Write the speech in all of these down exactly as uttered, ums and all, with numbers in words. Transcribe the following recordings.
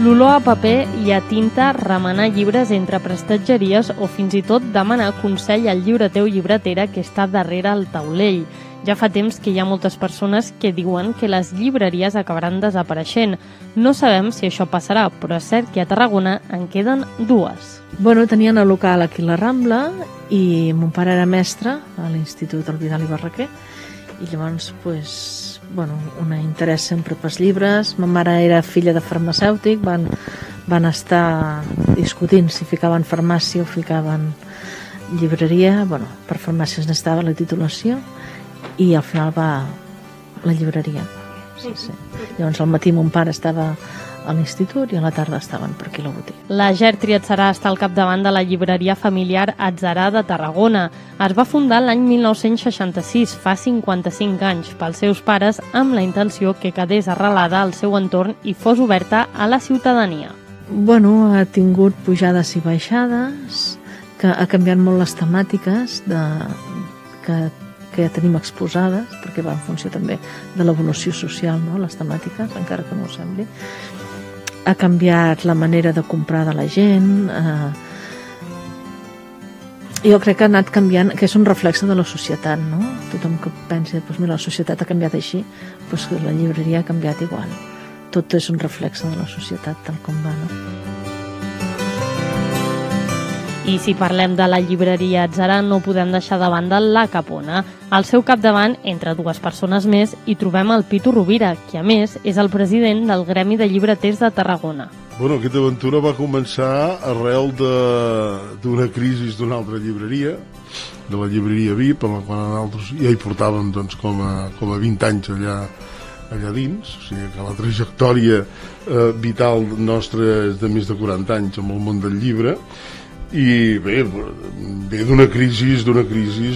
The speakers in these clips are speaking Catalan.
L'olor a paper i a tinta, remenar llibres entre prestatgeries o fins i tot demanar consell al llibreter o llibretera que està darrere el taulell. Ja fa temps que hi ha moltes persones que diuen que les llibreries acabaran desapareixent. No sabem si això passarà, però és cert que a Tarragona en queden dues. Bueno, tenien el local aquí a la Rambla i mon pare era mestre a l'Institut del Vidal i Barraquer i llavors, pues, bueno, un interès sempre pels llibres. Ma mare era filla de farmacèutic, van, van estar discutint si ficaven farmàcia o ficaven llibreria. Bueno, per farmàcia es necessitava la titulació i al final va la llibreria. Sí, sí. Llavors al matí mon pare estava a l'institut i a la tarda estaven per aquí a la botiga. La Gertri Atzarà està al capdavant de la llibreria familiar Atzarà de Tarragona. Es va fundar l'any mil nou-cents seixanta-sis, fa cinquanta-cinc anys, pels seus pares, amb la intenció que quedés arrelada al seu entorn i fos oberta a la ciutadania. Bueno, ha tingut pujades i baixades, que ha canviat molt les temàtiques de, que, que ja tenim exposades, perquè va en funció també de l'evolució social, no?, les temàtiques, encara que no ho sembli. Ha canviat la manera de comprar de la gent. Eh, jo crec que ha anat canviant, que és un reflexe de la societat, no? Tothom que pensi, doncs mira, la societat ha canviat així, doncs la llibreria ha canviat igual. Tot és un reflexe de la societat, tal com va, no? I si parlem de la llibreria Atzarà, no podem deixar de banda la Capona. Al seu capdavant, entre dues persones més, hi trobem el Pitu Rovira, que a més és el president del Gremi de Llibreters de Tarragona. Bueno, aquesta aventura va començar arrel d'una crisi d'una altra llibreria, de la llibreria V I P, amb la qual nosaltres ja hi portàvem doncs, com, a, com a vint anys allà, allà dins. O sigui que la trajectòria eh, vital nostra és de més de quaranta anys amb el món del llibre. I bé, ve d'una crisi d'una crisi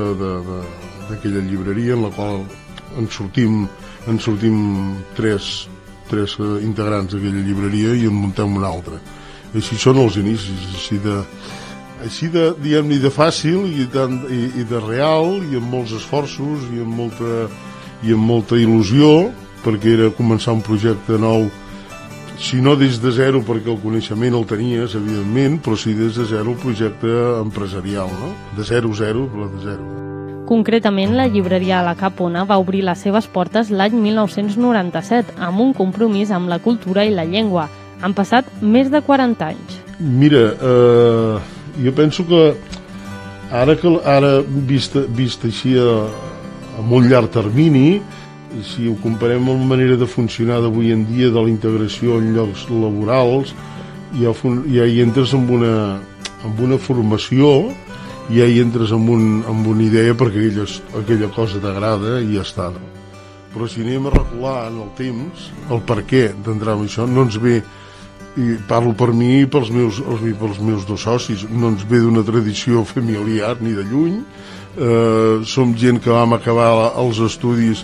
d'aquella llibreria en la qual en sortim, en sortim tres, tres integrants d'aquella llibreria i en muntem una altra. Així són els inicis, així de, així de, diguem-ne, de fàcil i, tant, i, i de real i amb molts esforços i amb molta, i amb molta il·lusió, perquè era començar un projecte nou, si no des de zero, perquè el coneixement el tenies, evidentment, però sí des de zero el projecte empresarial, no? De zero a zero, però de zero. Concretament, la llibreria La Capona va obrir les seves portes l'any mil nou-cents noranta-set, amb un compromís amb la cultura i la llengua. Han passat més de quaranta anys. Mira, eh, jo penso que ara, que, ara vist, vist així a, a molt llarg termini, si ho comparem amb la manera de funcionar d'avui en dia, de la integració en llocs laborals, ja, ja hi entres amb una, amb una formació, ja hi entres amb, un, amb una idea perquè aquella, aquella cosa t'agrada i ja està. Però si anem a recular en el temps, el per què d'entrar en això, no ens ve, i parlo per mi i pels meus, pels meus dos socis, no ens ve d'una tradició familiar ni de lluny. Eh, som gent que vam acabar els estudis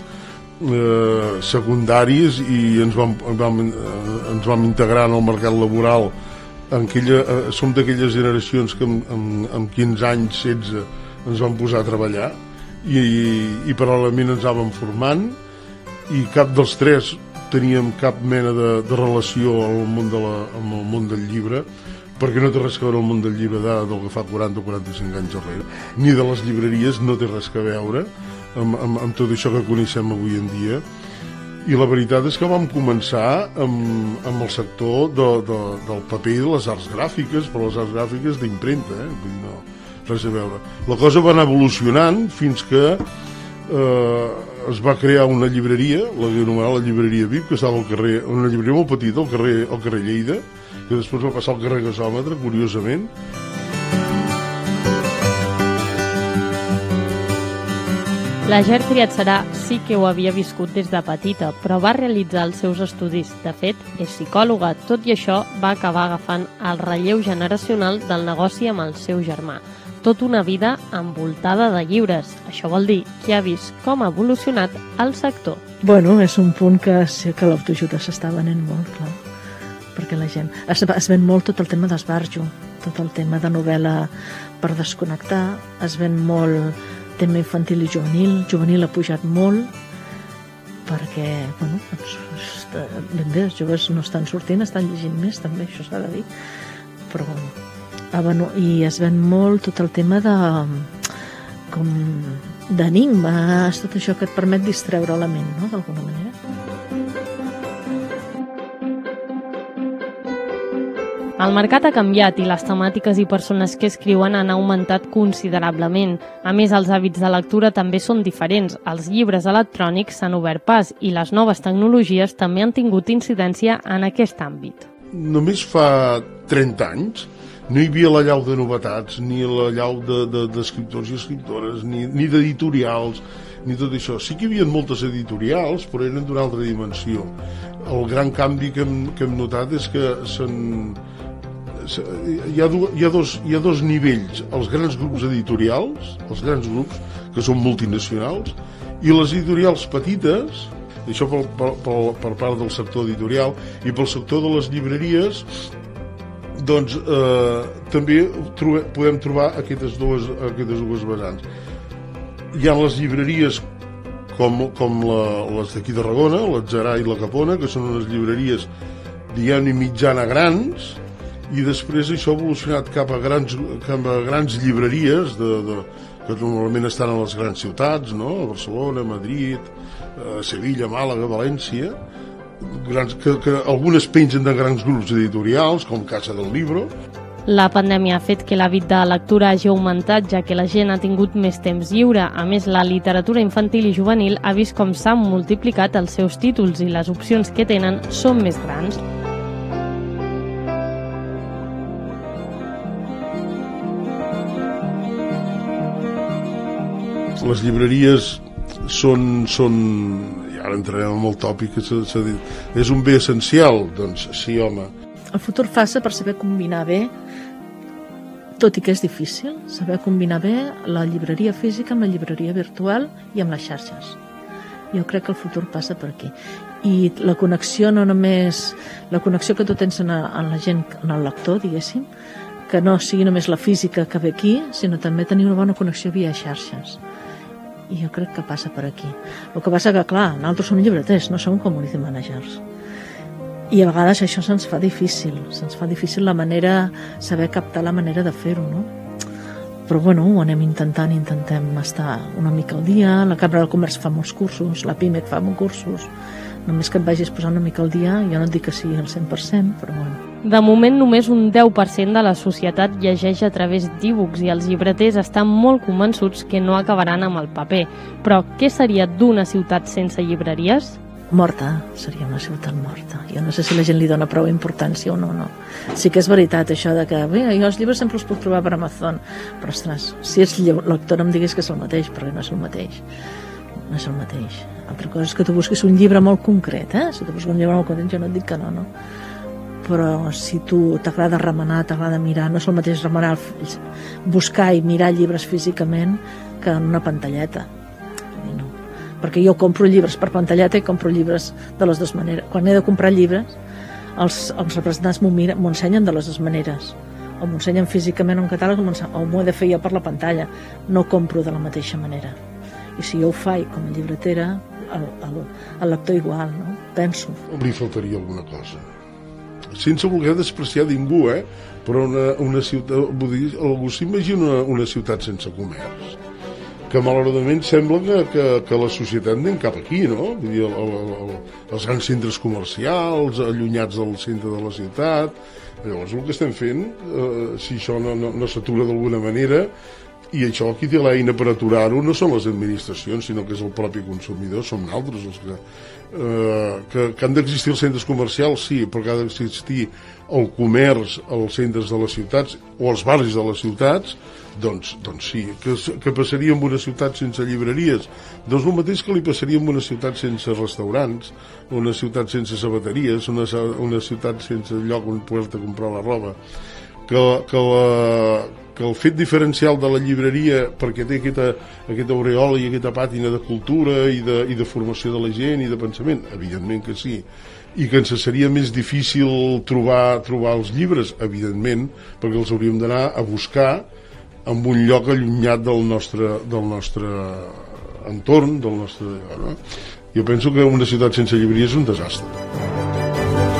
Eh, secundaris i ens vam, vam, eh, ens vam integrar en el mercat laboral. En aquella, eh, som d'aquelles generacions que amb, amb, amb quinze anys, setze, ens vam posar a treballar i, i, i paral·lelament ens anàvem formant i cap dels tres teníem cap mena de, de relació al món de la, amb el món del llibre, perquè no té res que veure el món del llibre d'ara del que fa quaranta o quaranta-cinc anys darrere, ni de les llibreries, no té res que veure Amb, amb, amb tot això que coneixem avui en dia. I la veritat és que vam començar amb, amb el sector de, de, del paper i de les arts gràfiques, però les arts gràfiques d'impremta, eh? Vull dir, no, res a veure. La cosa va anar evolucionant fins que eh, es va crear una llibreria, la que anomenava la llibreria V I P, que estava al carrer, una llibreria molt petita, al carrer, al carrer Lleida, que després va passar al carrer Gasòmetre, curiosament. La Gertri Atzarà sí que ho havia viscut des de petita, però va realitzar els seus estudis. De fet, és psicòloga. Tot i això, va acabar agafant el relleu generacional del negoci amb el seu germà. Tot una vida envoltada de llibres. Això vol dir que ha vist com ha evolucionat el sector. Bueno, és un punt que, que l'autoajuda s'està venent molt, clar. Perquè la gent... Es, es ven molt tot el tema d'esbarjo, tot el tema de novel·la per desconnectar, es ven molt tema infantil i juvenil. Juvenil ha pujat molt perquè, bueno, doncs, ben bé, els joves no estan sortint, estan llegint més, també, això s'ha de dir. Però, ah, bueno, i es ven molt tot el tema de com d'enigmes, tot això que et permet distreure la ment, no?, d'alguna manera. El mercat ha canviat i les temàtiques i persones que escriuen han augmentat considerablement. A més, els hàbits de lectura també són diferents. Els llibres electrònics s'han obert pas i les noves tecnologies també han tingut incidència en aquest àmbit. Només fa trenta anys no hi havia la llau de novetats, ni la llau d'escriptors i escriptores, ni, ni d'editorials, ni tot això. Sí que hi havia moltes editorials, però eren d'una altra dimensió. El gran canvi que hem, que hem notat és que s'han... Hi ha, hi, ha dos, hi ha dos nivells, els grans grups editorials, els grans grups, que són multinacionals, i les editorials petites, això per, per, per, per part del sector editorial, i pel sector de les llibreries, doncs eh, també trobe, podem trobar aquestes dues, aquestes dues vessants. Hi ha les llibreries com, com la, les d'aquí de Tarragona, l'Atzarà i la Capona, que són unes llibreries, diguem-ne, mitjana grans, i després això ha evolucionat cap a grans, cap a grans llibreries de, de, que normalment estan a les grans ciutats, no? A Barcelona, Madrid, a Sevilla, Màlaga, València, grans, que, que algunes pengen de grans grups editorials com Casa del Libro. La pandèmia ha fet que l'hàbit de lectura hagi augmentat, ja que la gent ha tingut més temps lliure. A més, la literatura infantil i juvenil ha vist com s'han multiplicat els seus títols i les opcions que tenen són més grans. Les llibreries són, són i ara entrarem en el tòpic que s'ha dit, és un bé essencial? Doncs sí, home. El futur passa per saber combinar bé, tot i que és difícil, saber combinar bé la llibreria física amb la llibreria virtual i amb les xarxes. Jo crec que el futur passa per aquí. I la connexió no només, la connexió que tu tens en, en la gent, en el lector, diguéssim, que no sigui només la física que ve aquí, sinó també tenir una bona connexió via xarxes. I jo crec que passa per aquí. El que passa que, clar, nosaltres som llibreters, no som community managers. I a vegades això se'ns fa difícil, se'ns fa difícil la manera, saber captar la manera de fer-ho, no? Però, bueno, ho anem intentant, intentem estar una mica al dia, la Cambra del Comerç fa molts cursos, la PIMEC fa molts cursos, només que et vagis posant una mica al dia, jo no et dic que sigui el cent per cent, però bueno. De moment, només un deu per cent de la societat llegeix a través d'e-books i els llibreters estan molt convençuts que no acabaran amb el paper. Però què seria d'una ciutat sense llibreries? Morta, seria una ciutat morta. Jo no sé si la gent li dona prou importància o no, no. Sí que és veritat això de que, bé, jo els llibres sempre els puc trobar per Amazon, però, ostres, si ets lector no em diguis que és el mateix, perquè no és el mateix. No és el mateix. Altra cosa és que tu busquis un llibre molt concret, eh? Si tu busques un llibre molt concret, jo no et dic que no, no. Però si tu t'agrada remenar, t'agrada mirar, no és el mateix remenar, buscar i mirar llibres físicament que en una pantalleta. No. Perquè jo compro llibres per pantalleta i compro llibres de les dues maneres. Quan he de comprar llibres, els, els representants m'ho ensenyen de les dues maneres. O m'ho ensenyen físicament en catàleg o m'ho he de fer jo per la pantalla. No compro de la mateixa manera. I si jo ho faig com a llibretera, el, el, el lector igual, no? Penso. Li faltaria alguna cosa. Sense voler despreciar ningú, eh? Però una, una ciutat, vull dir, algú s'imagina una, una ciutat sense comerç, que malauradament sembla que, que, que la societat anem cap aquí, no? Vull dir, el, el, el, els grans centres comercials, allunyats del centre de la ciutat. Llavors el que estem fent, eh, si això no, no, no s'atura d'alguna manera, i això qui té l'eina per aturar-ho no són les administracions, sinó que és el propi consumidor, som nosaltres els que, eh, que, que han d'existir els centres comercials, sí, però que ha d'existir el comerç als centres de les ciutats o als barris de les ciutats, doncs, doncs sí. Que, que passaria en una ciutat sense llibreries? Doncs el mateix que li passaria en una ciutat sense restaurants, una ciutat sense sabateries, una, una ciutat sense lloc on poder-te comprar la roba. Que, que la... que el fet diferencial de la llibreria, perquè té aquesta, aquesta aureola i aquesta pàtina de cultura i de, i de formació de la gent i de pensament, evidentment que sí, i que ens seria més difícil trobar, trobar els llibres, evidentment, perquè els hauríem d'anar a buscar en un lloc allunyat del nostre, del nostre entorn, del nostre... No? Jo penso que una ciutat sense llibreria és un desastre. Gràcies.